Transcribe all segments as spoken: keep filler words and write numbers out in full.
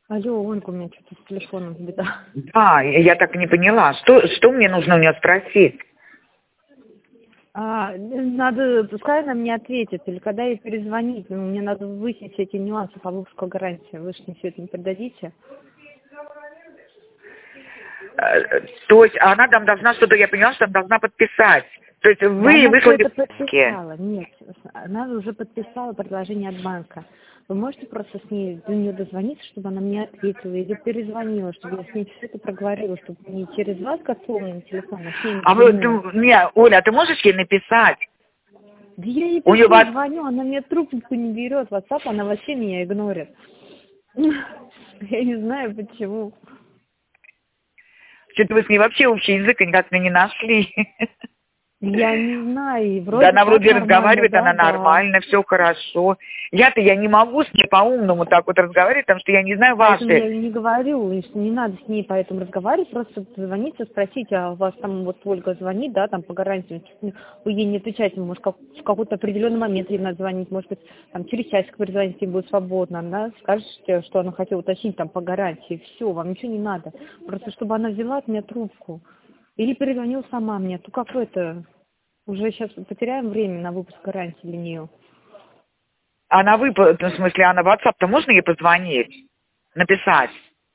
Алло, Ольга, у меня что-то с телефоном беда. Да, я так и не поняла. Что, что мне нужно у нее спросить? А, надо, пускай она мне ответит, или когда ей перезвонить, ну, мне надо выяснить эти нюансы по выпуску гарантии. Вы же мне все это не передадите? Э, То есть она там должна что-то, я поняла, что она должна подписать. То есть Да, вы она все выслали... это подписала. Нет, она уже подписала предложение от банка. Вы можете просто с ней, до нее дозвониться, чтобы она мне ответила, или перезвонила, чтобы я с ней все это проговорила, чтобы не через вас, как полный телефон, а с ней А вы, напрямую. ты- не, Оля, а ты можешь ей написать? Да я ей У нее пишу, вас... звоню, она мне трубку не берет, WhatsApp, она вообще меня игнорит. Я не знаю почему. Что-то вы с ней вообще общий язык никак не нашли. Я не знаю, и Да вроде она как вроде нормально, разговаривает, да, она да. нормально, все хорошо. Я-то я не могу с ней по-умному так вот разговаривать, потому что я не знаю Поэтому я ваши. ей не говорю, и что не надо с ней поэтому разговаривать, просто звоните, спросите, а у вас там вот Ольга звонит, да, там по гарантии, вы ей не отвечаете, может, как, в какой-то определенный момент ей надо звонить, может быть, там через часик перезвоните, ей будет свободно, да, скажете, что она хотела уточнить там по гарантии, все, вам ничего не надо, просто чтобы она взяла от меня трубку или перезвонила сама мне, то как это, уже сейчас потеряем время на выпуск гарантии для нее. Она вы, в смысле, а на WhatsApp-то можно ей позвонить? Написать?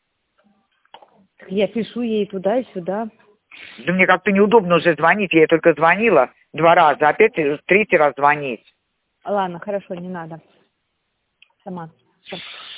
Я пишу ей туда и сюда. Да мне как-то неудобно уже звонить, я ей только звонила два раза, опять третий раз звонить. Ладно, хорошо, не надо. Сама. Всё.